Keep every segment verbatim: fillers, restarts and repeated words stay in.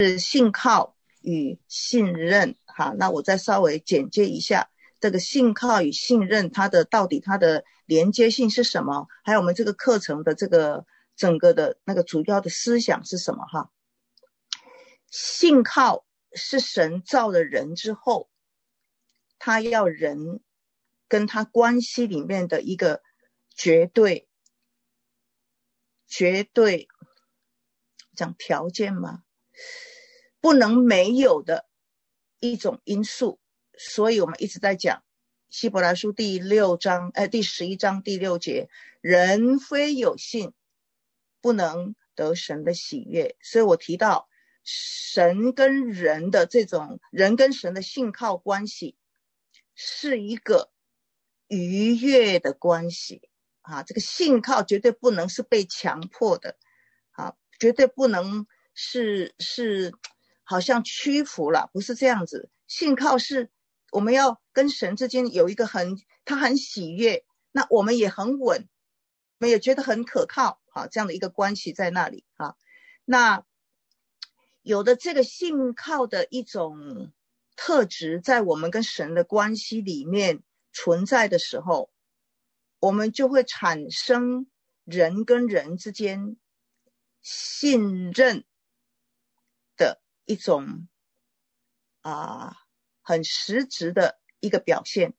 是信靠与信任。好，那我再稍微简介一下这个信靠与信任，它的到底它的连接性是什么，还有我们这个课程的这个整个的那个主要的思想是什么哈。信靠是神造了人之后，他要人跟他关系里面的一个绝对绝对讲条件吗？不能没有的一种因素。所以我们一直在讲希伯来书第六章呃第十一章第六节，人非有信不能得神的喜悦。所以我提到神跟人的这种人跟神的信靠关系是一个愉悦的关系啊，这个信靠绝对不能是被强迫的啊，绝对不能是是好像屈服了，不是这样子。信靠是我们要跟神之间有一个很他很喜悦，那我们也很稳，我们也觉得很可靠啊，这样的一个关系在那里啊。那有的这个信靠的一种特质在我们跟神的关系里面存在的时候，我们就会产生人跟人之间信任的一种啊很实质的一个表现。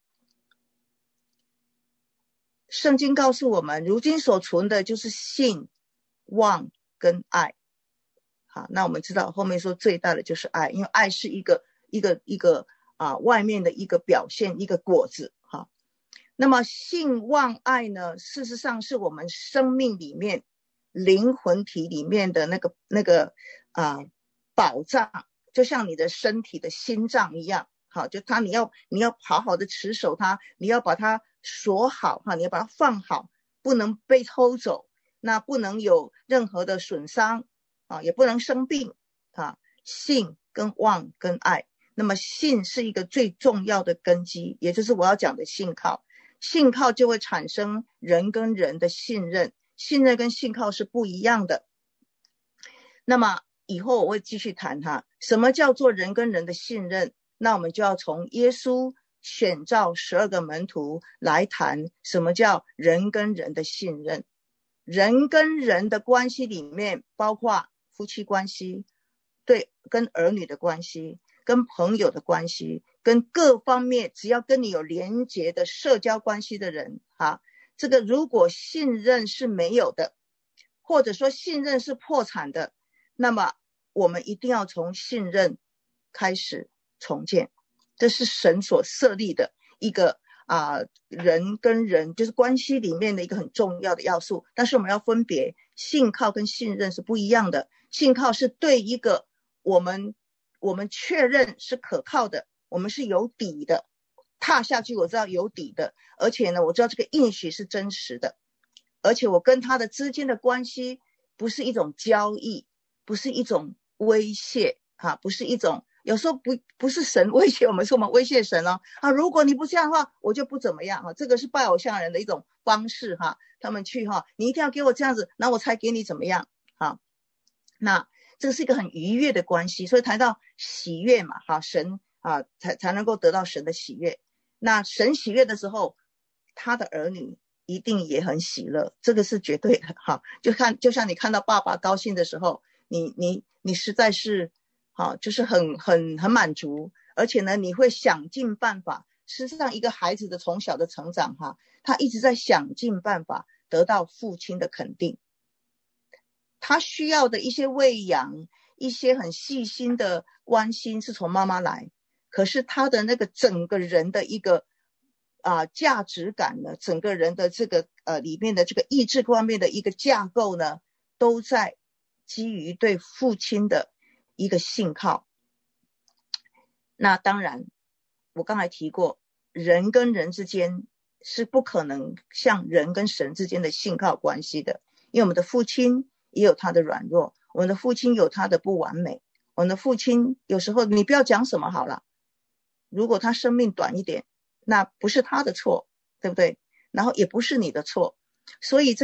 圣经告诉我们，如今所存的就是信、望跟爱。好，那我们知道后面说最大的就是爱，因为爱是一个一个一个啊外面的一个表现，一个果子。好，那么信、望、爱呢，事实上是我们生命里面灵魂体里面的那个那个啊宝藏，就像你的身体的心脏一样。好，就它你要你要好好的持守它，你要把它锁好哈，你要把它放好，不能被偷走，那不能有任何的损伤啊，也不能生病啊。信跟望跟爱，那么信是一个最重要的根基，也就是我要讲的信靠。信靠就会产生人跟人的信任，信任跟信靠是不一样的。那么以后我会继续谈哈，什么叫做人跟人的信任？那我们就要从耶稣选召十二个门徒来谈什么叫人跟人的信任。人跟人的关系里面包括夫妻关系，对，跟儿女的关系，跟朋友的关系，跟各方面只要跟你有连结的社交关系的人啊，这个如果信任是没有的，或者说信任是破产的，那么我们一定要从信任开始重建。这是神所设立的一个啊、呃，人跟人就是关系里面的一个很重要的要素。但是我们要分别，信靠跟信任是不一样的。信靠是对一个我们我们确认是可靠的，我们是有底的，踏下去我知道有底的，而且呢我知道这个应许是真实的，而且我跟他的之间的关系不是一种交易，不是一种威胁啊，不是一种有时候不不是神威胁我们，是我们威胁神哦啊！如果你不这样的话，我就不怎么样啊！这个是拜偶像人的一种方式哈，他们去哈，你一定要给我这样子，那我才给你怎么样啊？那这个是一个很愉悦的关系，所以谈到喜悦嘛，哈，神啊才才能够得到神的喜悦。那神喜悦的时候，他的儿女一定也很喜乐，这个是绝对的哈。就看就像你看到爸爸高兴的时候，你你你实在是好，就是很很很满足，而且呢，你会想尽办法。事实上，一个孩子的从小的成长哈，他一直在想尽办法得到父亲的肯定。他需要的一些喂养，一些很细心的关心是从妈妈来，可是他的那个整个人的一个啊、呃、价值感呢，整个人的这个呃里面的这个意志方面的一个架构呢，都在基于对父亲的一个信靠。那当然我刚才提过，人跟人之间是不可能像人跟神之间的信靠关系的，因为我们的父亲也有他的软弱，我们的父亲有他的不完美，我们的父亲有时候你不要讲什么好了，如果他生命短一点，那不是他的错，对不对？然后也不是你的错，所以这个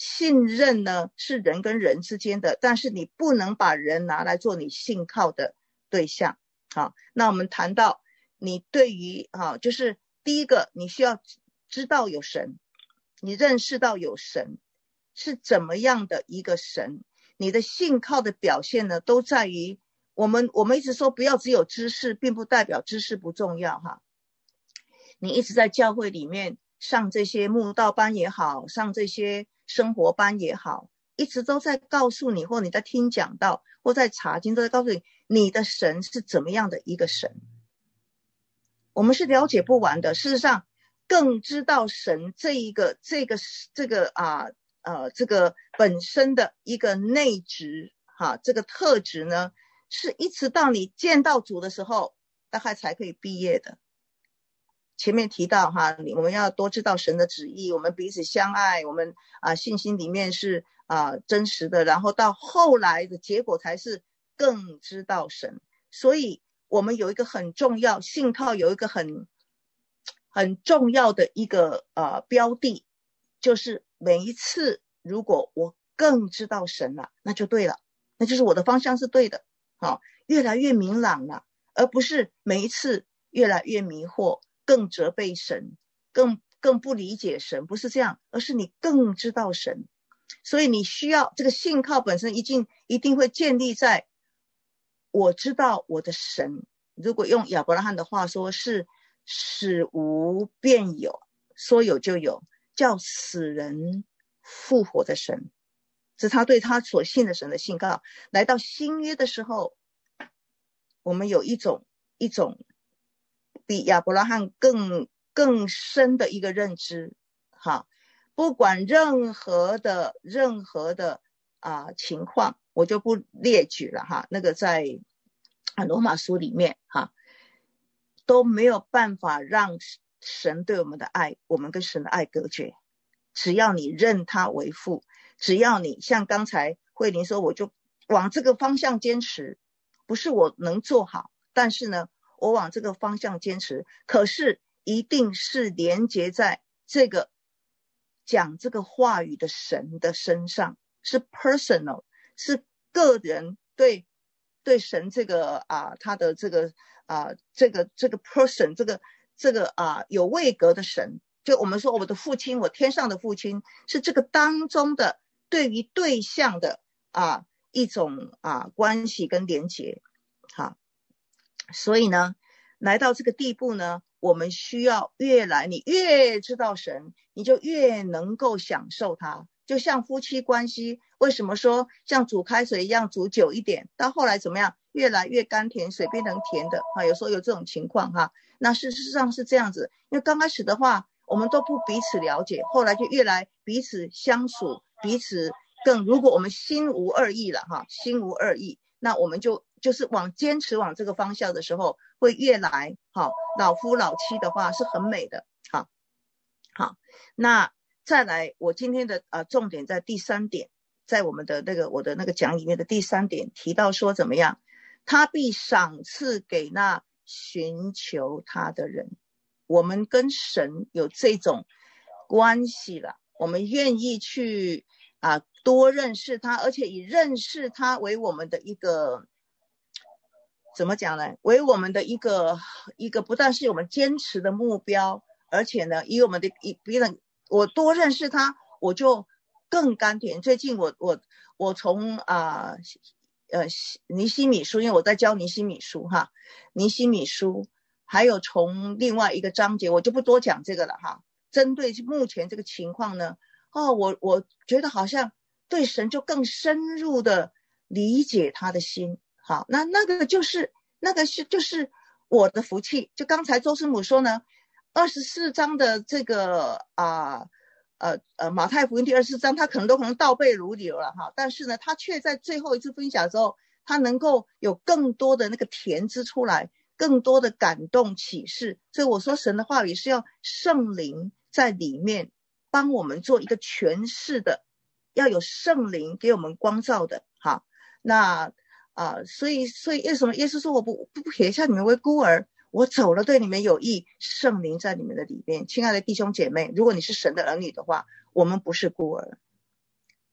信任呢是人跟人之间的，但是你不能把人拿来做你信靠的对象。好，那我们谈到你对于啊，就是第一个，你需要知道有神，你认识到有神是怎么样的一个神，你的信靠的表现呢，都在于我们我们一直说不要只有知识，并不代表知识不重要哈。你一直在教会里面上这些慕道班也好，上这些生活班也好，一直都在告诉你，或你在听讲道，或在查经，都在告诉你你的神是怎么样的一个神。我们是了解不完的，事实上更知道神这一个这个这个啊呃这个本身的一个内质哈，这个特质呢，是一直到你见到主的时候大概才可以毕业的。前面提到哈，我们要多知道神的旨意，我们彼此相爱，我们啊信心里面是啊真实的，然后到后来的结果才是更知道神。所以我们有一个很重要，信靠有一个很很重要的一个呃标的，就是每一次如果我更知道神了，那就对了，那就是我的方向是对的，好，越来越明朗了，而不是每一次越来越迷惑，更责备神，更更不理解神，不是这样，而是你更知道神。所以你需要这个信靠本身一定一定会建立在我知道我的神，如果用亚伯拉罕的话说，是使无变有，说有就有，叫死人复活的神，是他对他所信的神的信靠。来到新约的时候，我们有一种一种比亚伯拉罕更更深的一个认知哈，不管任何的任何的啊情况，我就不列举了哈，那个在罗马书里面哈，都没有办法让神对我们的爱，我们跟神的爱隔绝。只要你认他为父，只要你像刚才慧玲说，我就往这个方向坚持，不是我能做好，但是呢我往这个方向坚持，可是一定是连结在这个讲这个话语的神的身上，是 personal， 是个人对对神这个啊他的这个啊这个这个 person 这个这个啊有位格的神，就我们说我的父亲，我天上的父亲，是这个当中的对于对象的啊一种啊关系跟连结。好，所以呢来到这个地步呢，我们需要越来，你越知道神，你就越能够享受他。就像夫妻关系，为什么说像煮开水一样煮久一点，到后来怎么样，越来越甘甜，水变成甜的哈，有时候有这种情况哈。那事实上是这样子，因为刚开始的话我们都不彼此了解，后来就越来彼此相处，彼此更，如果我们心无二意了哈，心无二意，那我们就就是往坚持往这个方向的时候，会越来好，老夫老妻的话是很美的。好，好，那再来，我今天的呃重点在第三点，在我们的那个我的那个讲里面的第三点提到说怎么样，他必赏赐给那寻求他的人。我们跟神有这种关系了，我们愿意去啊、呃、多认识他，而且以认识他为我们的一个怎么讲呢？为我们的一个一个不但是我们坚持的目标，而且呢，以我们的以别人，我多认识他，我就更甘甜。最近我我我从啊呃尼希米书，因为我在教尼希米书哈，尼希米书，还有从另外一个章节，我就不多讲这个了哈。针对目前这个情况呢，哦，我我觉得好像对神就更深入的理解他的心。好，那那个就是那个是就是我的福气。就刚才周师母说呢，二十四章的这个啊呃呃马太福音第二十四章，他可能都可能倒背如流了哈，但是呢，他却在最后一次分享之后，他能够有更多的那个甜汁出来，更多的感动启示。所以我说神的话语是要圣灵在里面帮我们做一个诠释的，要有圣灵给我们光照的。好，那啊、呃，所以所以为什么耶稣说我不不撇下你们为孤儿，我走了对你们有益，圣灵在你们的里面。亲爱的弟兄姐妹，如果你是神的儿女的话，我们不是孤儿，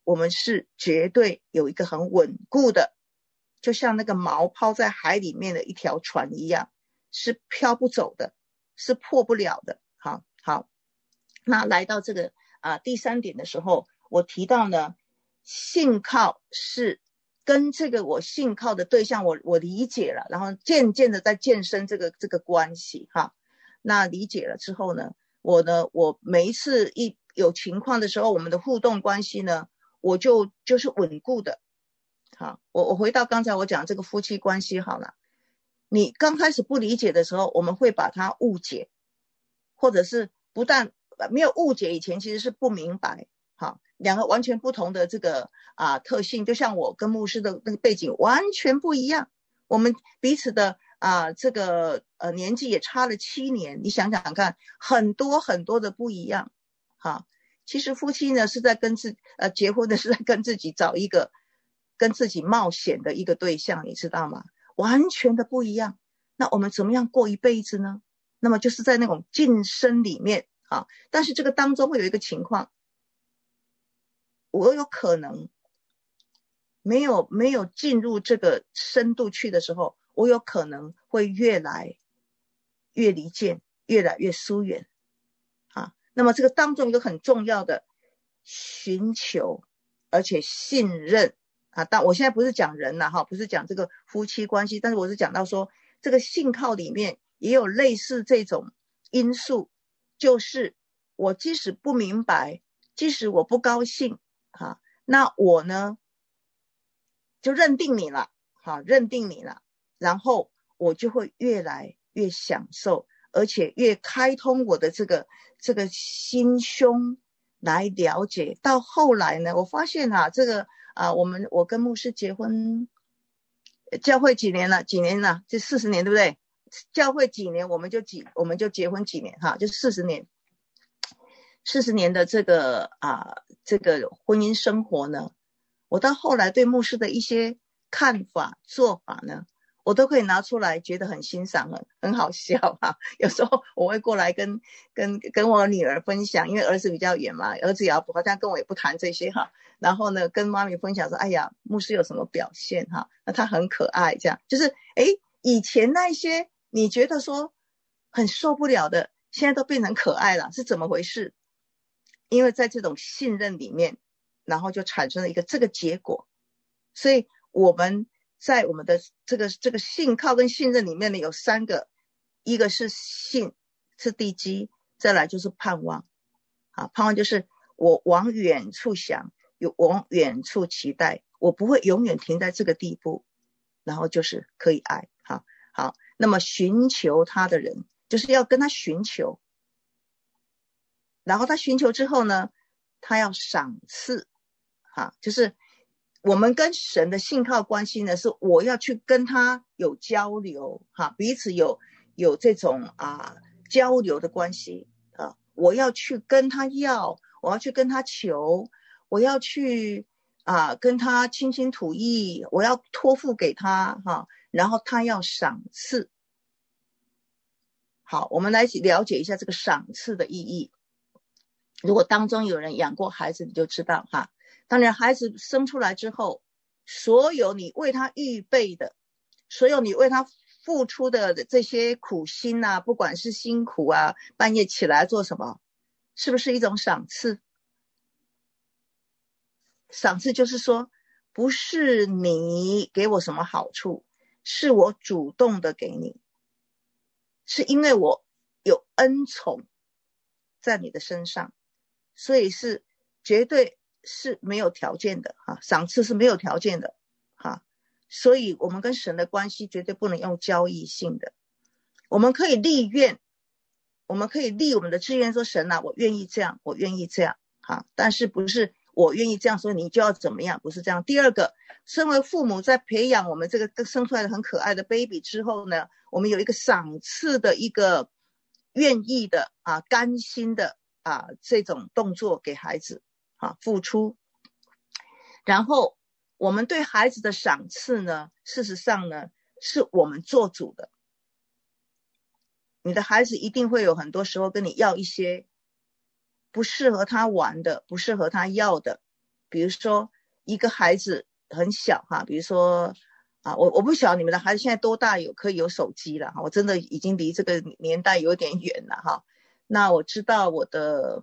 我们是绝对有一个很稳固的，就像那个锚抛在海里面的一条船一样，是飘不走的，是破不了的。好好，那来到这个啊第三点的时候，我提到呢，信靠是跟这个我信靠的对象，我我理解了，然后渐渐的在渐深这个这个关系哈。那理解了之后呢，我呢，我每一次一有情况的时候，我们的互动关系呢，我就就是稳固的。好，我我回到刚才我讲这个夫妻关系好了，你刚开始不理解的时候，我们会把它误解，或者是不但没有误解以前其实是不明白。好，两个完全不同的这个啊特性，就像我跟牧师的那个背景完全不一样，我们彼此的啊这个呃年纪也差了七年，你想想看，很多很多的不一样。好，其实夫妻呢是在跟自呃结婚的是在跟自己找一个跟自己冒险的一个对象，你知道吗？完全的不一样。那我们怎么样过一辈子呢？那么就是在那种晋升里面啊，但是这个当中会有一个情况，我有可能没有没有进入这个深度去的时候，我有可能会越来越离间，越来越疏远啊。那么这个当中一个很重要的寻求，而且信任啊。但我现在不是讲人啦哈，不是讲这个夫妻关系，但是我是讲到说这个信靠里面也有类似这种因素，就是我即使不明白，即使我不高兴啊，那我呢就认定你了，好，认定你了，然后我就会越来越享受，而且越开通我的这个这个心胸来了解。到后来呢，我发现啊，这个啊，我们我跟牧师结婚，教会几年了？几年了？这四十年，对不对？教会几年，我们就几我们就结婚几年哈，就四十年。四十年的这个啊这个婚姻生活呢，我到后来对牧师的一些看法做法呢，我都可以拿出来觉得很欣赏，很很好笑哈。有时候我会过来跟跟跟我女儿分享，因为儿子比较远嘛，儿子也要好像跟我也不谈这些哈。然后呢，跟妈咪分享说，哎呀，牧师有什么表现哈？那他很可爱，这样就是诶以前那些你觉得说很受不了的，现在都变成可爱了，是怎么回事？因为在这种信任里面，然后就产生了一个这个结果。所以我们在我们的这个这个信靠跟信任里面呢，有三个，一个是信，是地基，再来就是盼望啊，盼望就是我往远处想，有往远处期待，我不会永远停在这个地步，然后就是可以爱。好好，那么寻求他的人就是要跟他寻求，然后他寻求之后呢，他要赏赐哈，就是我们跟神的信靠关系呢，是我要去跟他有交流哈，彼此有有这种啊交流的关系啊，我要去跟他要，我要去跟他求，我要去啊跟他倾心吐意，我要托付给他哈，然后他要赏赐。好，我们来了解一下这个赏赐的意义。如果当中有人养过孩子，你就知道哈。当然孩子生出来之后，所有你为他预备的，所有你为他付出的这些苦心啊，不管是辛苦啊，半夜起来做什么，是不是一种赏赐？赏赐就是说，不是你给我什么好处，是我主动的给你，是因为我有恩宠在你的身上，所以是绝对是没有条件的哈，赏赐是没有条件的哈，所以我们跟神的关系绝对不能用交易性的。我们可以立愿，我们可以立我们的志愿，说神啊，我愿意这样，我愿意这样哈，但是不是我愿意这样说你就要怎么样，不是这样。第二个，身为父母在培养我们这个生出来的很可爱的 baby 之后呢，我们有一个赏赐的一个愿意的啊甘心的啊这种动作给孩子啊付出。然后我们对孩子的赏赐呢，事实上呢是我们做主的。你的孩子一定会有很多时候跟你要一些不适合他玩的，不适合他要的， 比如说一个孩子很小哈，比如说啊，我我不晓得你们的孩子现在多大有可以有手机了哈，我真的已经离这个年代有点远了哈。那我知道我的，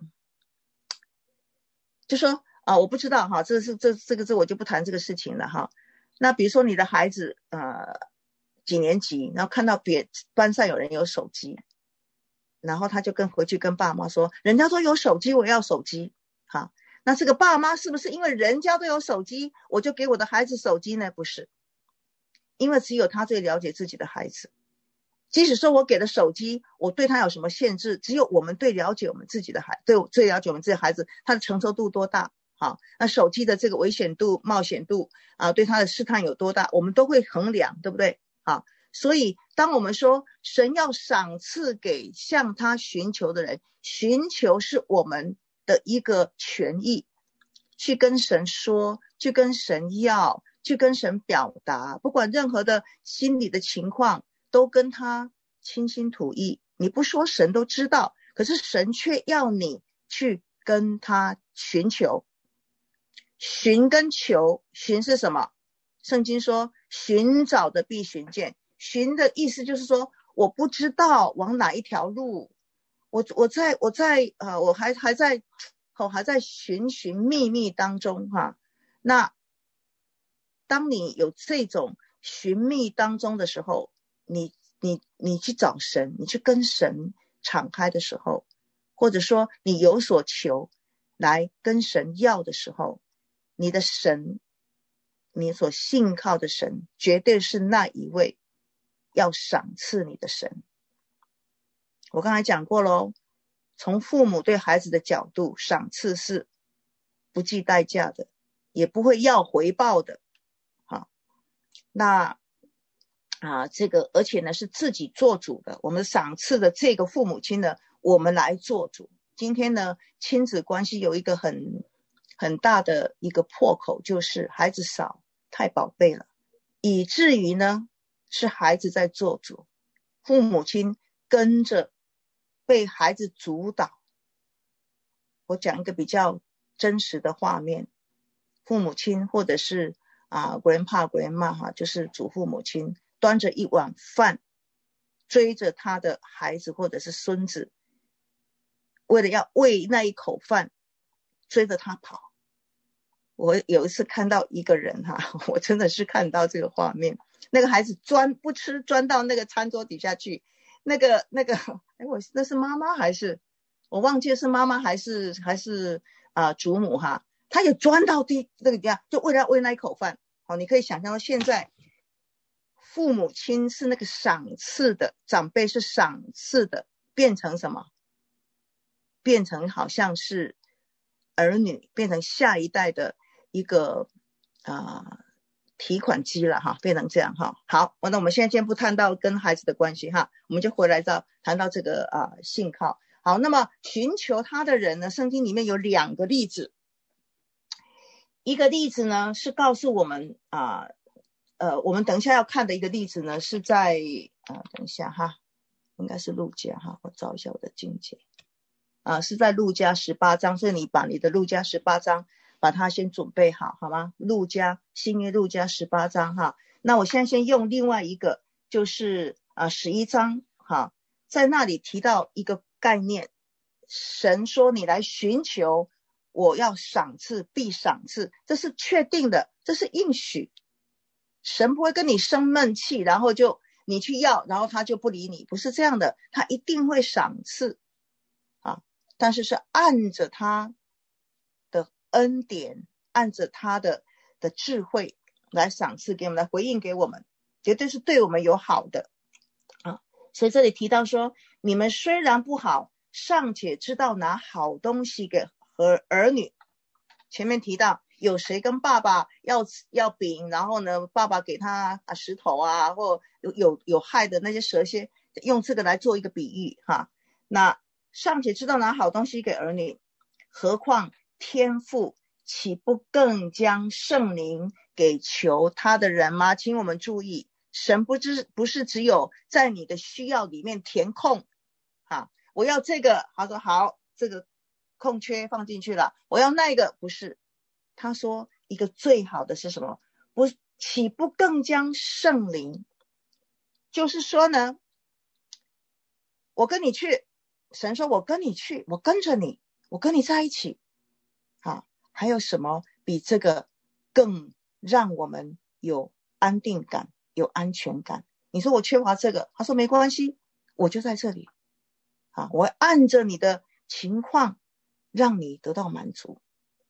就说啊，我不知道哈，这是这这个这我就不谈这个事情了哈。那比如说你的孩子呃几年级，然后看到别班上有人有手机，然后他就跟回去跟爸妈说，人家说有手机，我要手机。好，那这个爸妈是不是因为人家都有手机，我就给我的孩子手机呢？不是，因为只有他最了解自己的孩子。即使说我给了手机，我对他有什么限制？只有我们最了解我们自己的孩，对最了解我们自己的孩子，他的承受度多大？好，那手机的这个危险度、冒险度啊，对他的试探有多大，我们都会衡量，对不对？好，所以当我们说神要赏赐给向他寻求的人，寻求是我们的一个权益，去跟神说，去跟神要，去跟神表达，不管任何的心理的情况，都跟他倾心吐意。你不说神都知道，可是神却要你去跟他寻求。寻跟求，寻是什么？圣经说寻找的必寻见。寻的意思就是说我不知道往哪一条路，我我在我在呃我还还在我还在寻寻觅觅当中哈。那当你有这种寻觅当中的时候，你你你去找神，你去跟神敞开的时候，或者说你有所求来跟神要的时候，你的神，你所信靠的神绝对是那一位要赏赐你的神。我刚才讲过咯，从父母对孩子的角度，赏赐是不计代价的，也不会要回报的。好，那啊，这个而且呢是自己做主的，我们赏赐的这个父母亲呢，我们来做主。今天呢，亲子关系有一个很很大的一个破口，就是孩子少，太宝贝了，以至于呢是孩子在做主，父母亲跟着被孩子主导。我讲一个比较真实的画面，父母亲或者是啊 grandpa grandma 哈，就是祖父母亲端着一碗饭，追着他的孩子或者是孙子，为了要喂那一口饭，追着他跑。我有一次看到一个人哈，我真的是看到这个画面，那个孩子钻不吃，钻到那个餐桌底下去，那个那个，哎，我那是妈妈还是我忘记是妈妈还是还是啊、呃、祖母哈，他也钻到地那个地方，就为了喂那一口饭。好，你可以想象到现在父母亲是那个赏赐的，长辈是赏赐的，变成什么？变成好像是儿女，变成下一代的一个啊、呃、提款机了哈，变成这样哈。好，那我们现在先不谈到跟孩子的关系哈，我们就回来到谈到这个啊、呃、信靠。好，那么寻求他的人呢，圣经里面有两个例子，一个例子呢是告诉我们啊呃, 呃我们等一下要看的一个例子呢是在啊、呃、等一下哈，应该是路加哈，我找一下我的经节。啊，是在路加十八章，所以你把你的路加十八章把它先准备好，好吗？路加新约路加十八章哈。那我现在先用另外一个，就是啊十一章哈，在那里提到一个概念，神说你来寻求，我要赏赐必赏赐，这是确定的，这是应许。神不会跟你生闷气，然后就你去要，然后他就不理你，不是这样的，他一定会赏赐。但是是按着他的恩典，按着他的的智慧来赏赐给我们，来回应给我们，绝对是对我们有好的啊。所以这里提到说，你们虽然不好，尚且知道拿好东西给和儿女。前面提到有谁跟爸爸要要饼，然后呢爸爸给他啊石头啊，或有有有害的那些蛇蝎，用这个来做一个比喻哈。那尚且知道拿好东西给儿女，何况天父岂不更将圣灵给求他的人吗？请我们注意，神不知不是只有在你的需要里面填空啊，我要这个，他说好，这个空缺放进去了，我要那个，不是， 他说一个最好的是什么？不，岂不更将圣灵，就是说呢，我跟你去，神说我跟你去，我跟着你，我跟你在一起啊，还有什么比这个更让我们有安定感，有安全感？你说我缺乏这个，他说没关系，我就在这里啊，我按着你的情况让你得到满足。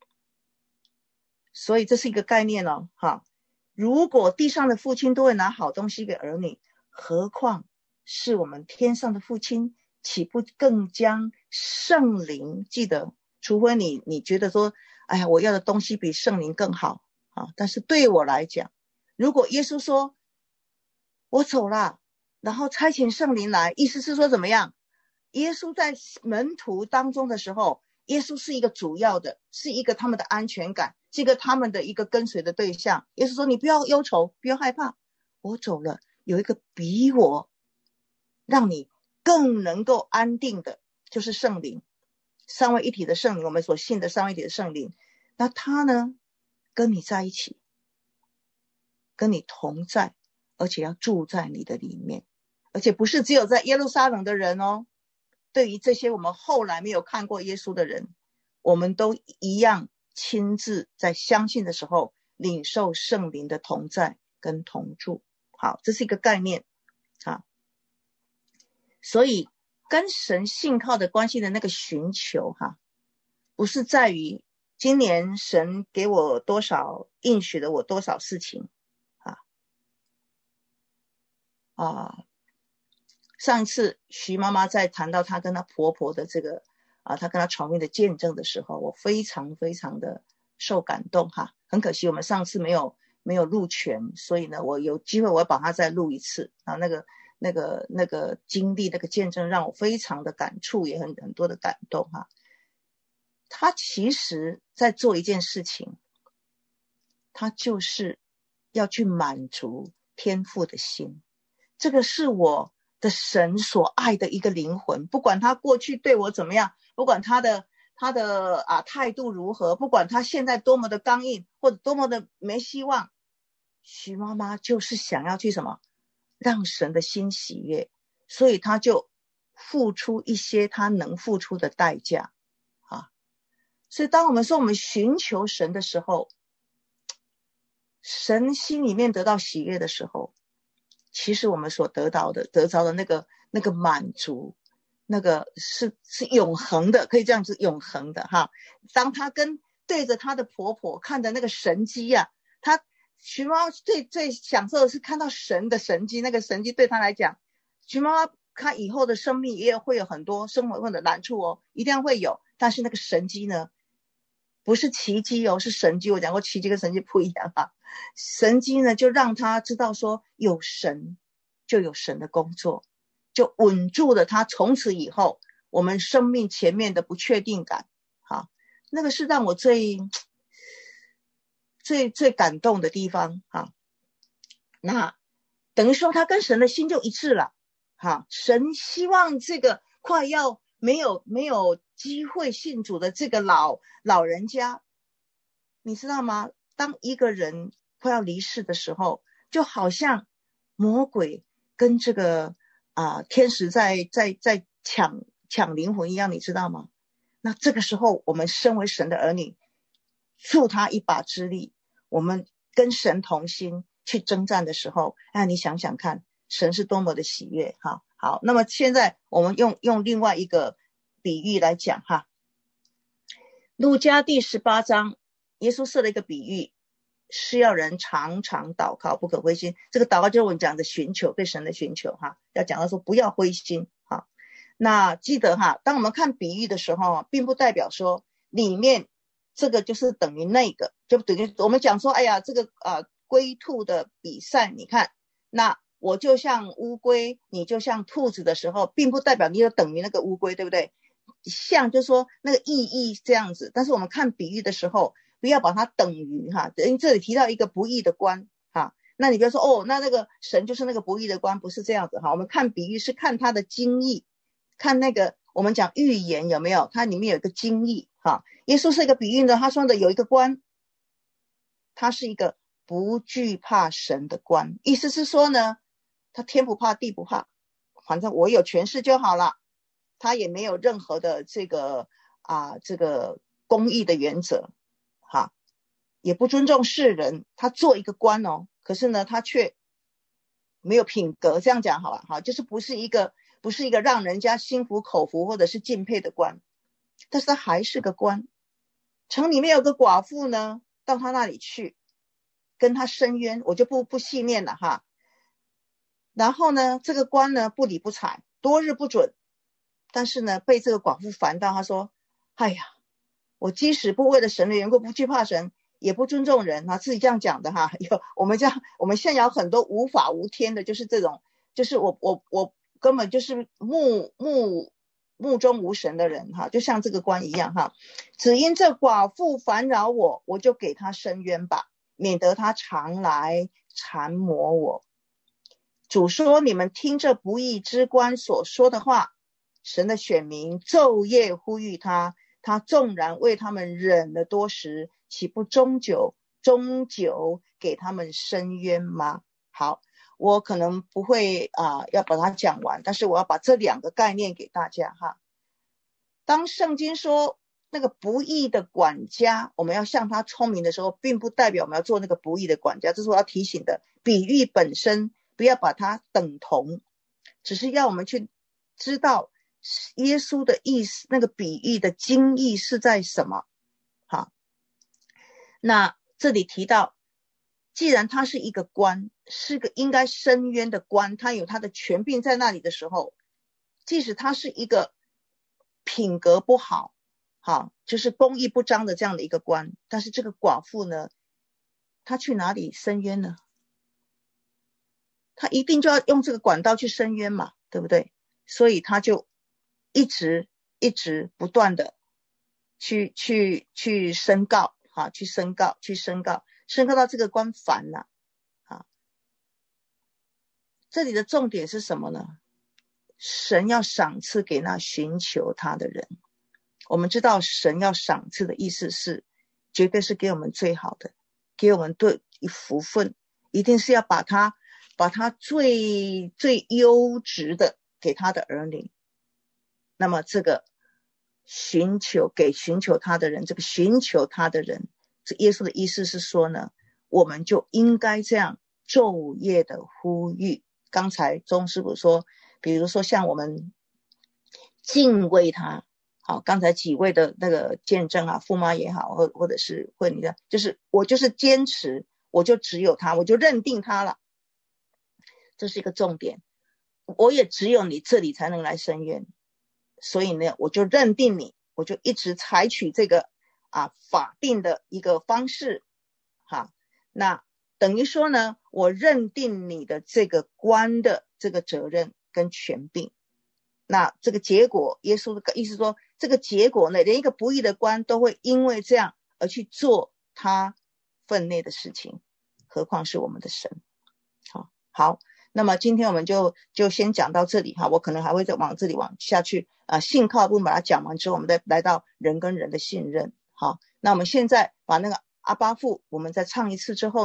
所以这是一个概念哦，哈。如果地上的父亲都会拿好东西给儿女，何况是我们天上的父亲，岂不更将圣灵？记得，除非你你觉得说，哎呀，我要的东西比圣灵更好啊。但是对我来讲，如果耶稣说我走了，然后差遣圣灵来，意思是说怎么样？耶稣在门徒当中的时候，耶稣是一个主要的，是一个他们的安全感，是一个他们的一个跟随的对象。耶稣说你不要忧愁，不要害怕，我走了，有一个比我让你更能够安定的，就是圣灵，三位一体的圣灵，我们所信的三位一体的圣灵。那他呢，跟你在一起，跟你同在，而且要住在你的里面，而且不是只有在耶路撒冷的人哦，对于这些我们后来没有看过耶稣的人，我们都一样亲自在相信的时候领受圣灵的同在跟同住。好，这是一个概念啊。所以跟神信靠的关系的那个寻求哈，不是在于今年神给我多少，应许了我多少事情啊啊。上次徐妈妈在谈到她跟她婆婆的这个啊，她跟她传命的见证的时候，我非常非常的受感动哈。很可惜我们上次没有没有录全，所以呢，我有机会我要把它再录一次啊。那个那个那个经历那个见证让我非常的感触，也很很多的感动哈。她其实在做一件事情，她就是要去满足天父的心，这个是我的神所爱的一个灵魂，不管他过去对我怎么样，不管他的他的啊态度如何，不管他现在多么的刚硬或者多么的没希望，徐妈妈就是想要去什么让神的心喜悦，所以他就付出一些他能付出的代价啊。所以当我们说我们寻求神的时候，神心里面得到喜悦的时候，其实我们所得到的得着的那个那个满足，那个是是永恒的，可以这样子永恒的哈。当他跟对着他的婆婆看的那个神迹啊，他徐妈妈最最享受的是看到神的神迹，那个神迹对他来讲，徐妈妈她以后的生命也会有很多生活上的难处哦，一定会有，但是那个神迹呢，不是奇迹哦，是神迹。我讲过奇迹跟神迹不一样啊。神迹呢，就让他知道说有神就有神的工作，就稳住了他从此以后我们生命前面的不确定感。好，那个是让我最最最感动的地方啊。那等于说他跟神的心就一致了。好，神希望这个快要没有没有机会信主的这个老老人家，你知道吗？当一个人快要离世的时候，就好像魔鬼跟这个啊、呃、天使在在在抢抢灵魂一样，你知道吗？那这个时候我们身为神的儿女，助他一把之力，我们跟神同心去征战的时候，啊，你想想看，神是多么的喜悦哈。好，那么现在我们用用另外一个比喻来讲哈。路加第十八章，耶稣设了一个比喻，是要人常常祷告，不可灰心。这个祷告就是我们讲的寻求，对神的寻求哈。要讲到说不要灰心哈。那记得哈，当我们看比喻的时候，并不代表说里面这个就是等于那个，就等于我们讲说，哎呀，这个呃龟兔的比赛，你看，那我就像乌龟，你就像兔子的时候，并不代表你就等于那个乌龟，对不对？像就是说那个意义这样子，但是我们看比喻的时候，不要把它等于哈，因为这里提到一个不义的官哈，那你不要说哦，那那个神就是那个不义的官，不是这样子哈。我们看比喻是看它的经义，看那个我们讲预言有没有，它里面有一个经义哈。耶稣是一个比喻的，他说的有一个官他是一个不惧怕神的官，意思是说呢，他天不怕地不怕，反正我有权势就好了，他也没有任何的这个啊这个公义的原则，哈，也不尊重世人，他做一个官哦，可是呢他却没有品格，这样讲好了，哈，就是不是一个不是一个让人家心服口服或者是敬佩的官，但是他还是个官。城里面有个寡妇呢，到他那里去跟他申冤，我就不不细念了哈。然后呢，这个官呢不理不睬，多日不准。但是呢，被这个寡妇烦到，他说：“哎呀，我即使不为了神的缘故，不惧怕神，也不尊重人啊，自己这样讲的哈。有我们这样，我们现在有很多无法无天的，就是这种，就是我我我根本就是目目目中无神的人哈，就像这个官一样哈。只因这寡妇烦扰我，我就给他伸冤吧，免得他常来缠磨我。主说：你们听这不义之官所说的话。神的选民昼夜呼吁他，他纵然为他们忍了多时，岂不终究终究给他们伸冤吗？好，我可能不会啊、呃，要把它讲完，但是我要把这两个概念给大家哈。当圣经说那个不义的管家，我们要像他聪明的时候，并不代表我们要做那个不义的管家，这是我要提醒的。比喻本身不要把它等同，只是要我们去知道耶稣的意思，那个比喻的精义是在什么。好，那这里提到，既然他是一个官，是个应该伸冤的官，他有他的权柄在那里的时候，即使他是一个品格不好，好，就是公义不彰的这样的一个官，但是这个寡妇呢，他去哪里伸冤呢？他一定就要用这个管道去伸冤嘛，对不对？所以他就一直一直不断的去去去申告啊，去申告去申告申告到这个官烦了啊。这里的重点是什么呢？神要赏赐给那寻求他的人。我们知道神要赏赐的意思是绝对是给我们最好的，给我们对福分，一定是要把他把他最最优质的给他的儿女。那么这个寻求给寻求他的人，这个寻求他的人，这耶稣的意思是说呢，我们就应该这样昼夜的呼吁。刚才钟师傅说，比如说像我们敬畏他，好，刚才几位的那个见证啊，父妈也好，或或者是慧女的，就是我就是坚持，我就只有他，我就认定他了，这是一个重点。我也只有你这里才能来伸冤，所以呢，我就认定你，我就一直采取这个啊法定的一个方式，哈，那等于说呢，我认定你的这个官的这个责任跟权柄。那这个结果，耶稣的意思说，这个结果呢，连一个不义的官都会因为这样而去做他分内的事情，何况是我们的神。好，好。那么今天我们就就先讲到这里哈，我可能还会再往这里往下去啊、呃，信靠部分把它讲完之后，我们再来到人跟人的信任。好，那我们现在把那个阿巴父我们再唱一次之后。